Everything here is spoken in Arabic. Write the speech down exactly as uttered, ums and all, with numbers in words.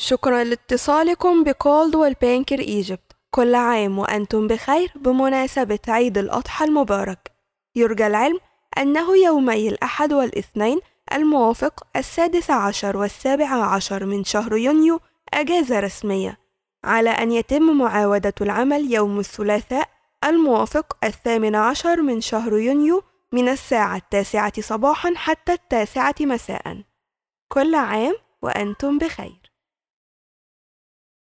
شكرا لاتصالكم بكولدويل بانكر إيجيبت. كل عام وأنتم بخير بمناسبة عيد الأضحى المبارك. يرجى العلم أنه يومي الأحد والاثنين الموافق السادس عشر والسابع عشر من شهر يونيو أجازة رسمية، على أن يتم معاودة العمل يوم الثلاثاء الموافق الثامن عشر من شهر يونيو من الساعة التاسعة صباحا حتى التاسعة مساء. كل عام وأنتم بخير.